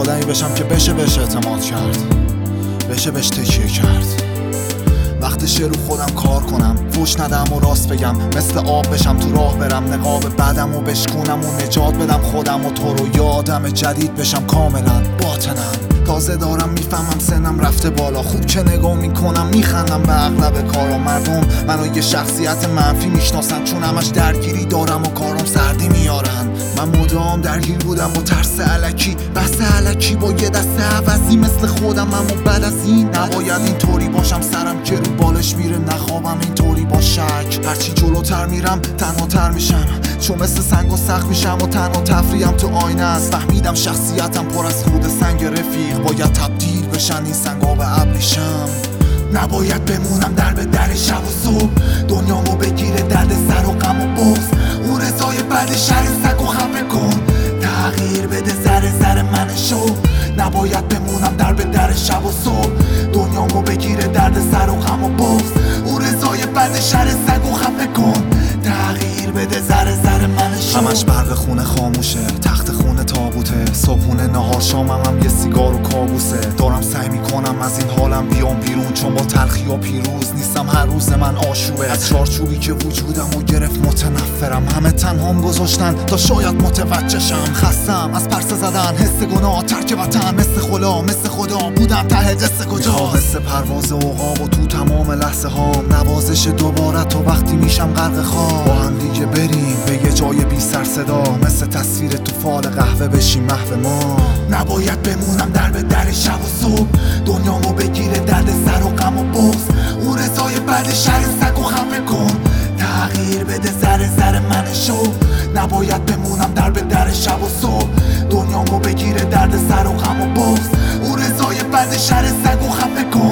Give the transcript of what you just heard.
آدمی بشم که بشه بهش اعتماد کرد، بشه بهش تکیه کرد. وقتشه رو خودم کار کنم، فوش ندم و راست بگم، مثل آب بشم تو راه برم، نقاب بعدم و بشکونم و نجات بدم خودم و تو رو. یادم جدید بشم کاملا باطنم، تازه دارم میفهمم سنم رفته بالا. خوب که نگاه میکنم میخندم به اغلب کارا. مردم منو یه شخصیت منفی میشناسن، چون همش درگیری دارم و کارم سردی میارن. من مدام درگیر بودم با ترس الکی، بحث الکی با یه دست عوضی مثل خودم. اما بعد از این نباید اینطوری باشم، سرم که رو بالش میره نخوابم اینطوری با شک. هرچی جلوتر میرم تنهاتر میشم، چون مثل سنگ و سخت میشم و تنها تفریحم تو آینه است. فهمیدم شخصیتم پر از خود سنگ رفیق، باید تبدیل بشن این سنگا به ابریشم. نباید بمونم در به در شب و صبح، دنیامو بگیره درد سر و غم و بغض. اون رضای بعد شهر سگ و خفه کن، تغییر بده ذره ذره من شو. نباید بمونم در به در شب و صبح، دنیامو بگیره درد سر و غم و بغض. اون رضای بعد شهر سگ و خفه کن، تغییر بده ذره ذره من شو. همش برق خونه خاموشه، تخت خونه تابوته، صبحونه نهار شامم هم یه سیگار و کابوسه. دارم سعی میکنم از این حالم بیام بیرون، چون با تلخی و پیروز نیستم، هر روز من آشوبه. از چارچوبی که وجودم و گرفت متنفرم، همه تنهام گذاشتن تا شاید متوجه شم. خستم از پرسه زدن، حس گناه، ترک وطن، مثل خلا مثل خدا بودم ته دست کجا. حس پرواز عقاب و تو تمام لحظه هام، نوازش دوباره تو وقتی میشم غرق خواب. با هم دیگه بریم به یه جای بی سر صدا، مثل تصویر تو فال قهوه بشیم محو ما. نباید بمونم در به در شب و صبح، دنیامو بگیره درد سر و غم و بغض. اون رضای بعد شهر سگ و خفه کن، تغییر بده ذره ذره من شو. نباید بمونم در به در شب و صبح، دنیامو بگیره درد سر و غم و بغض. اون رضای بعد شهر سگ و خفه کن،